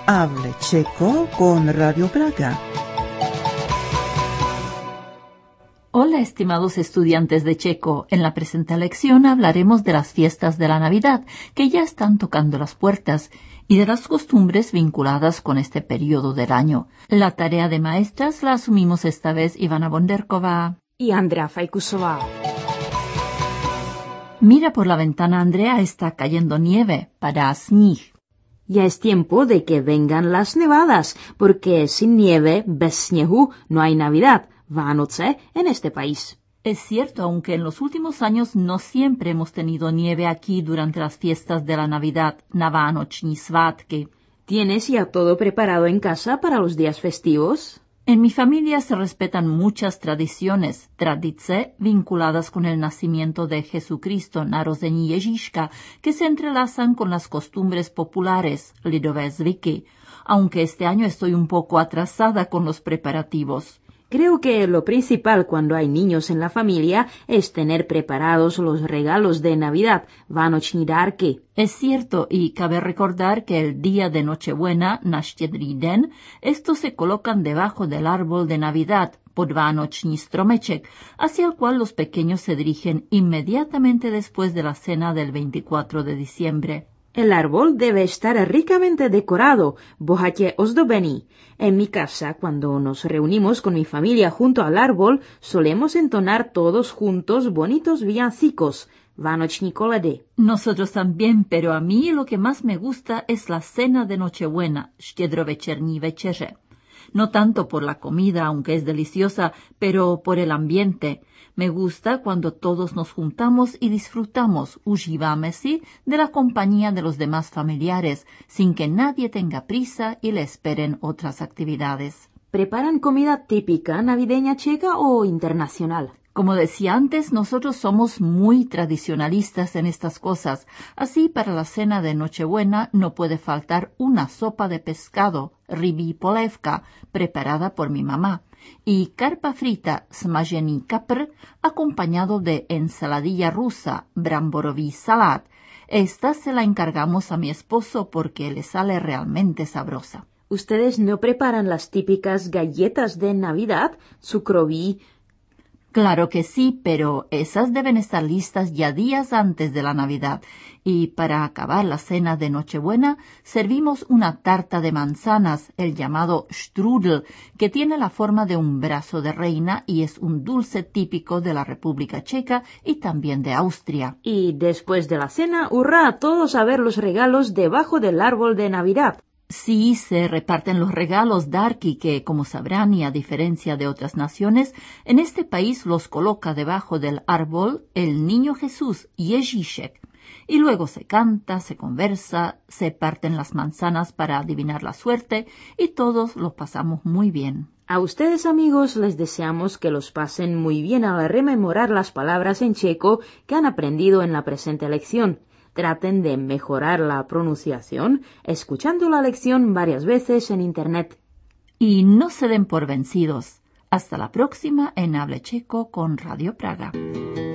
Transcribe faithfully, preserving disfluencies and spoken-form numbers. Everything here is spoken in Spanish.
Hable Checo con Radio Praga. Hola, estimados estudiantes de checo. En la presente lección hablaremos de las fiestas de la Navidad, que ya están tocando las puertas, y de las costumbres vinculadas con este periodo del año. La tarea de maestras la asumimos esta vez Ivana Bonderkova y Andrea Fajkusová. Mira por la ventana, Andrea, está cayendo nieve. Para sníh. Ya es tiempo de que vengan las nevadas, porque sin nieve, bez sněhu, no hay Navidad, Vánoce, en este país. Es cierto, aunque en los últimos años no siempre hemos tenido nieve aquí durante las fiestas de la Navidad, na vánoční svátky. ¿Tienes ya todo preparado en casa para los días festivos? En mi familia se respetan muchas tradiciones, tradice vinculadas con el nacimiento de Jesucristo, narození Ježíška, que se entrelazan con las costumbres populares, lidové zvyky, aunque este año estoy un poco atrasada con los preparativos. Creo que lo principal cuando hay niños en la familia es tener preparados los regalos de Navidad, vánoční dárky. Es cierto, y cabe recordar que el día de Nochebuena, na Štědrý den, estos se colocan debajo del árbol de Navidad, pod vánoční stromeček, hacia el cual los pequeños se dirigen inmediatamente después de la cena del veinticuatro de diciembre. El árbol debe estar ricamente decorado, bohatě ozdobený. En mi casa, cuando nos reunimos con mi familia junto al árbol, solemos entonar todos juntos bonitos villancicos, vánoční koledy. Nosotros también, pero a mí lo que más me gusta es la cena de Nochebuena, štědrovečerní večeře. No tanto por la comida, aunque es deliciosa, pero por el ambiente. Me gusta cuando todos nos juntamos y disfrutamos, užíváme si, de la compañía de los demás familiares, sin que nadie tenga prisa y le esperen otras actividades. ¿Preparan comida típica navideña checa o internacional? Como decía antes, nosotros somos muy tradicionalistas en estas cosas. Así, para la cena de Nochebuena no puede faltar una sopa de pescado, rybí polévka, preparada por mi mamá, y carpa frita, smažený kapr, acompañado de ensaladilla rusa, bramborový salát. Esta se la encargamos a mi esposo porque le sale realmente sabrosa. ¿Ustedes no preparan las típicas galletas de Navidad, cukroví? Claro que sí, pero esas deben estar listas ya días antes de la Navidad. Y para acabar la cena de Nochebuena, servimos una tarta de manzanas, el llamado strudel, que tiene la forma de un brazo de reina y es un dulce típico de la República Checa y también de Austria. Y después de la cena, hurra a todos a ver los regalos debajo del árbol de Navidad. Sí, se reparten los regalos dárky que, como sabrán, y a diferencia de otras naciones, en este país los coloca debajo del árbol el niño Jesús, Ježíšek. Y luego se canta, se conversa, se parten las manzanas para adivinar la suerte y todos lo pasamos muy bien. A ustedes, amigos, les deseamos que los pasen muy bien al rememorar las palabras en checo que han aprendido en la presente lección. Traten de mejorar la pronunciación escuchando la lección varias veces en Internet. Y no se den por vencidos. Hasta la próxima en Hable Checo con Radio Praga.